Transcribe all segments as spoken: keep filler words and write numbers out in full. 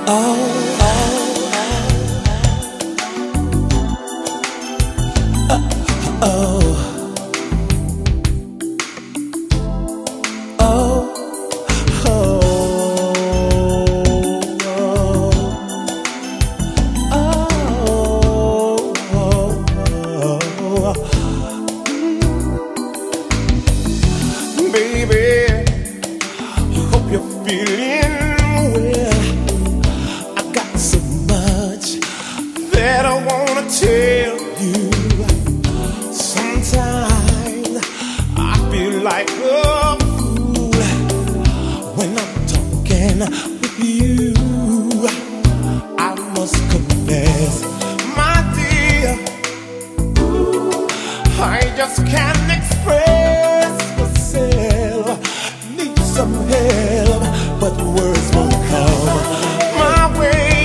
Oh, oh, oh, oh, oh, baby, hope you're feeling well. I got so much that I wanna tell you. Sometimes I feel like a fool when I'm talking with you. I must confess, my dear, I just can't express myself. Need some help, but words won't come my way.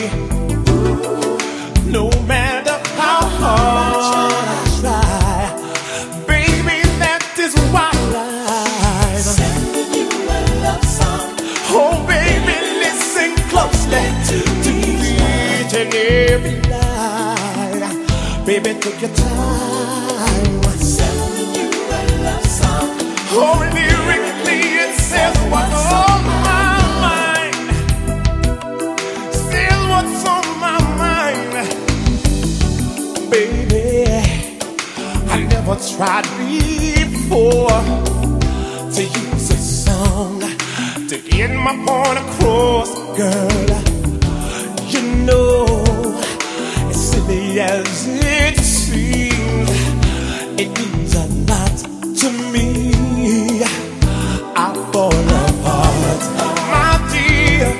No matter how hard I try, baby, that is why I'm sending you a love song. Oh, baby, listen closely to each and every line. Baby, take your time. Sending you a love song. Oh, lyrically it says what's on my mind. Says what's on my mind. Baby, I never tried before to use a song to get my point across, girl. You know, as silly as it seems, it means a lot to me. I fall apart, my dear,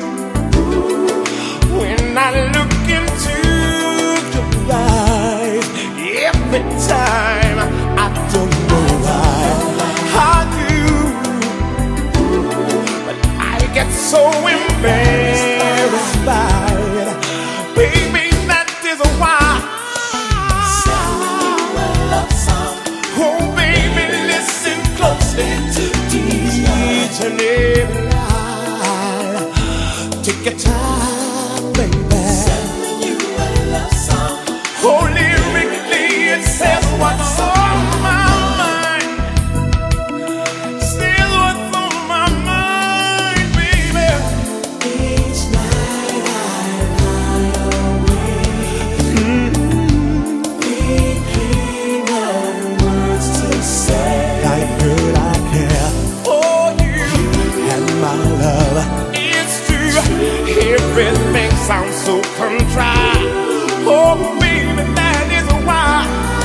when I look into your eyes. Every time, I don't know why I do, but I get so embarrassed by it. Baby, that is why. Oh, baby, listen closely to each and every line. Take your time, baby. Sending you a love song. Oh, lyrically it says what's on my mind. Says what's on my mind, baby. Each night I lie awake, mm-hmm. thinking of words to say. Like, girl, I care for you, and my love is true. Everything sounds so contrite. Oh, baby, that is why.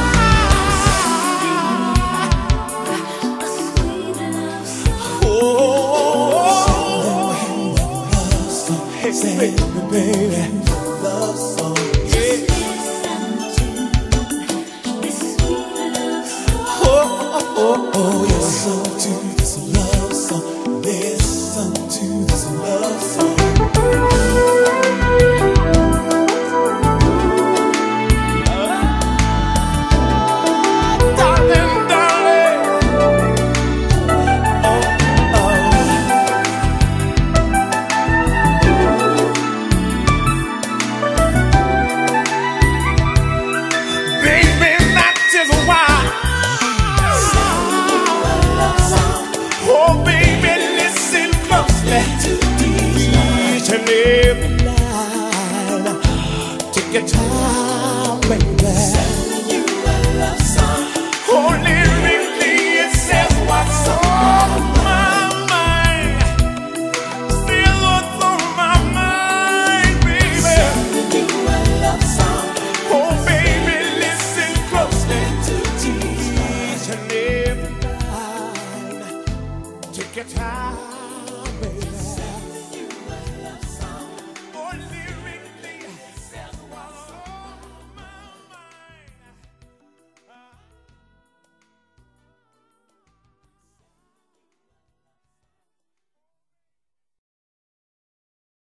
Oh, hey, baby, baby, love song. Yeah. Oh, oh, oh, oh, you're so to this